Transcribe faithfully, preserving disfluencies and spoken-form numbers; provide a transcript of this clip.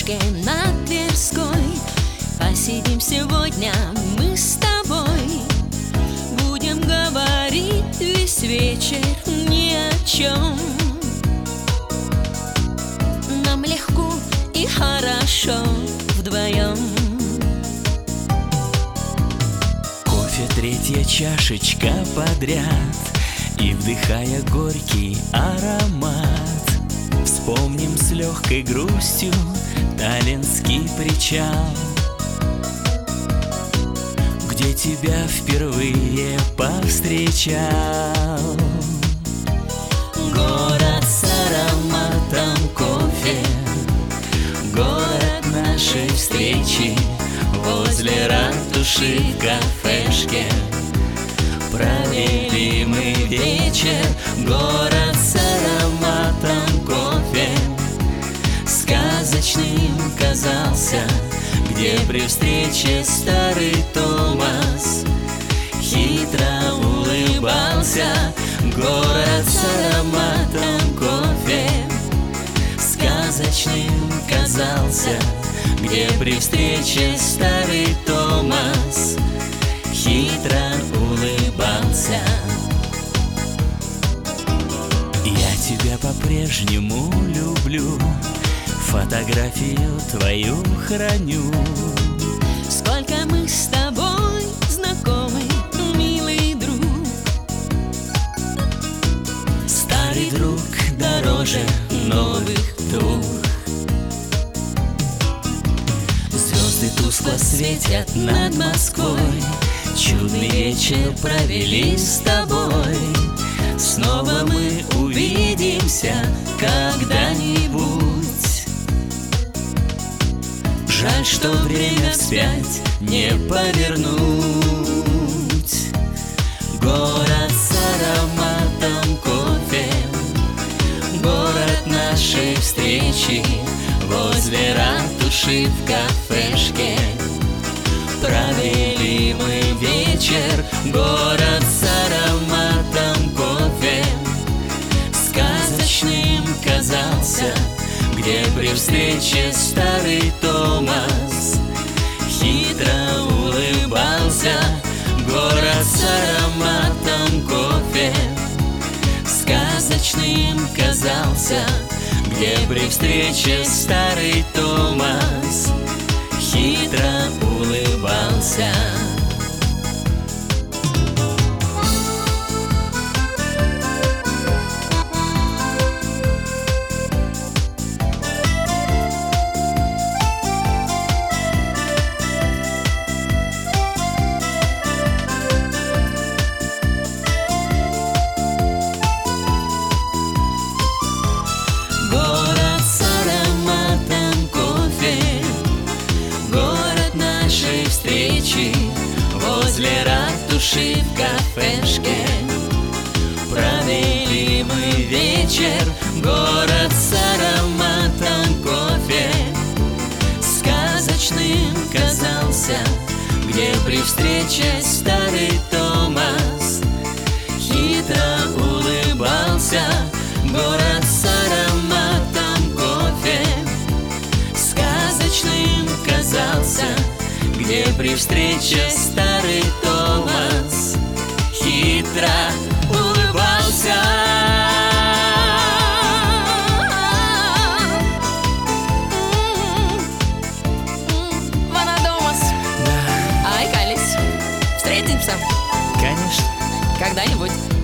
кафешке на Тверской. Посидим сегодня мы с тобой. Будем говорить весь вечер ни о чем. Нам легко и хорошо вдвоем. Кофе третья чашечка подряд, и вдыхая горький аромат, вспомним с легкой грустью Таллинский причал, где тебя впервые повстречал. Город с ароматом кофе, город нашей встречи возле ратуши в кафешке. Провели мы вечер, город с ароматом кофе. Сказочным казался, где при встрече старый Томас хитро улыбался. Город с ароматом кофе сказочным казался, где при встрече старый Томас хитро улыбался. Я тебя по-прежнему люблю, фотографию твою храню. Сколько мы с тобой знакомы, милый друг. Старый друг дороже новых двух. Звезды тускло светят над Москвой, чудный вечер провели с тобой. Снова мы увидимся когда-нибудь. Жаль, что время вспять не повернуть. Город с ароматом кофе, город нашей встречи возле ратуши в кафешке. Провели мы вечер, город с ароматом кофе. Сказочным казался, где при встрече старый Томас хитро улыбался. Город с ароматом кофе сказочным казался, где при встрече старый Томас хитро улыбался. Город с ароматом кофе, город нашей встречи возле ратуши в кафешке. Провели мы вечер, город с ароматом кофе. Сказочным казался, где при встрече старый Томас хитро улыбался. Город с ароматом кофе сказочным казался, где при встрече старый Томас хитро улыбался. Ванадомас. Да, Ай, Калис. Встретимся конечно. когда-нибудь.